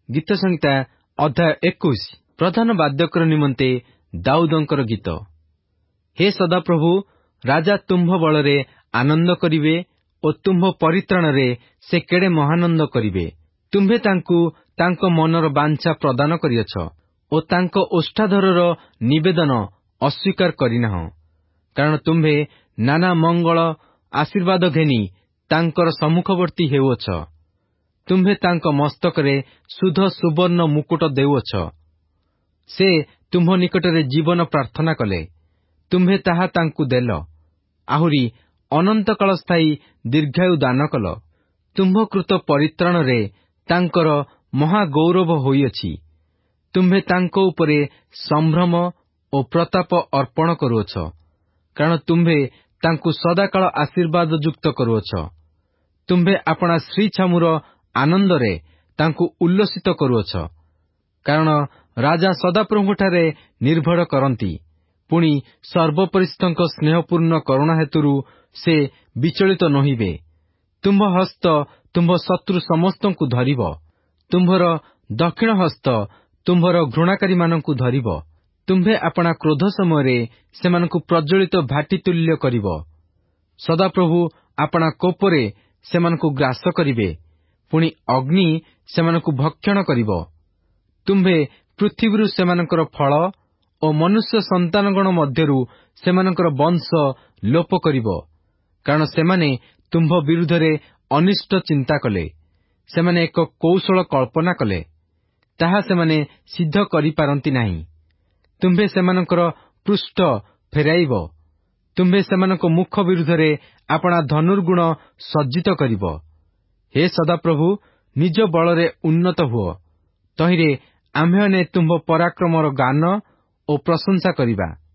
ଗୀତ ସଂହିତା ଅଧ୍ୟାୟ 21 ପ୍ରଧାନ ବାଦ୍ୟକର ନିମନ୍ତେ ଦାଉଦଙ୍କର ଗୀତ। ହେ ସଦାପ୍ରଭୁ, ରାଜା ତୁମ୍ଭ ବଳରେ ଆନନ୍ଦ କରିବେ ଓ ତୁମ୍ଭ ପରିତ୍ରାଣରେ ସେ କେଡ଼େ ମହାନନ୍ଦ କରିବେ। ତୁମ୍ଭେ ତାଙ୍କୁ ତାଙ୍କ ମନର ବାଞ୍ଛା ପ୍ରଦାନ କରିଅଛ ଓ ତାଙ୍କ ଓଷ୍ଠାଧରର ନିବେଦନ ଅସ୍ୱୀକାର କରିନାହଁ। କାରଣ ତୁମ୍ଭେ ନାନା ମଙ୍ଗଳ ଆଶୀର୍ବାଦ ଘେନି ତାଙ୍କର ସମ୍ମୁଖବର୍ତ୍ତୀ ହେଉଅଛ। ତୁମ୍ଭେ ତାଙ୍କ ମସ୍ତକରେ ଶୁଦ୍ଧ ସୁବର୍ଣ୍ଣ ମୁକୁଟ ଦେଉଅଛ। ସେ ତୁମ୍ଭ ନିକଟରେ ଜୀବନ ପ୍ରାର୍ଥନା କଲେ, ତୁମ୍ଭେ ତାହା ତାଙ୍କୁ ଦେଲ। ଆହୁରି ଅନନ୍ତକାଳ ସ୍ଥାୟୀ ଦୀର୍ଘାୟୁ ଦାନ କଲ। ତୁମ୍ଭକୃତ ପରିତ୍ରାଣରେ ତାଙ୍କର ମହାଗୌରବ ହୋଇଅଛି। ତୁମ୍ଭେ ତାଙ୍କ ଉପରେ ସମ୍ଭ୍ରମ ଓ ପ୍ରତାପ ଅର୍ପଣ କରୁଅଛ, କାରଣ ତୁମ୍ଭେ ତାଙ୍କୁ ସଦାକାଳ ଆଶୀର୍ବାଦ ଯୁକ୍ତ କରୁଅଛ। ତୁମ୍ଭେ ଆପଣା ଶ୍ରୀଛାମୁର ଆନନ୍ଦରେ ତାଙ୍କୁ ଉଲ୍ଲସିତ କରୁଅଛ। କାରଣ ରାଜା ସଦାପ୍ରଭୁଠାରେ ନିର୍ଭର କରନ୍ତି, ପୁଣି ସର୍ବପରିସ୍ଥଙ୍କ ସ୍ନେହପୂର୍ଣ୍ଣ କରୁଣା ହେତୁରୁ ସେ ବିଚଳିତ ନୋହିବେ। ତୁମ୍ଭ ହସ୍ତ ତୁମ୍ଭ ଶତ୍ରୁ ସମସ୍ତଙ୍କୁ ଧରିବ। ତୁମ୍ଭର ଦକ୍ଷିଣ ହସ୍ତ ତୁମ୍ଭର ଘୃଣାକାରୀମାନଙ୍କୁ ଧରିବ। ତୁମ୍ଭେ ଆପଣା କ୍ରୋଧ ସମୟରେ ସେମାନଙ୍କୁ ପ୍ରଜ୍ୱଳିତ ଭାଟିତୁଲ୍ୟ କରିବ। ସଦାପ୍ରଭୁ ଆପଣା କୋପରେ ସେମାନଙ୍କୁ ଗ୍ରାସ କରିବେ, ପୁଣି ଅଗ୍ନି ସେମାନଙ୍କୁ ଭକ୍ଷଣ କରିବ। ତୁମ୍ଭେ ପୃଥିବୀରୁ ସେମାନଙ୍କର ଫଳ ଓ ମନୁଷ୍ୟ ସନ୍ତାନଗଣ ମଧ୍ୟରୁ ସେମାନଙ୍କର ବଂଶ ଲୋପ କରିବ। କାରଣ ସେମାନେ ତୁମ୍ଭ ବିରୁଦ୍ଧରେ ଅନିଷ୍ଟ ଚିନ୍ତା କଲେ। ସେମାନେ ଏକ କୌଶଳ କଳ୍ପନା କଲେ, ତାହା ସେମାନେ ସିଦ୍ଧ କରିପାରନ୍ତି ନାହିଁ। ତୁମ୍ଭେ ସେମାନଙ୍କର ପୃଷ୍ଠ ଫେରାଇବ। ତୁମ୍ଭେ ସେମାନଙ୍କ ମୁଖ ବିରୁଦ୍ଧରେ ଆପଣା ଧନୁର୍ଗୁଣ ସଜ୍ଜିତ କରିବ। ହେ ସଦାପ୍ରଭୁ, ନିଜ ବଳରେ ଉନ୍ନତ ହୁଅ। ତହିଁରେ ଆମ୍ଭେମାନେ ତୁମ୍ଭ ପରାକ୍ରମର ଗାନ ଓ ପ୍ରଶଂସା କରିବା।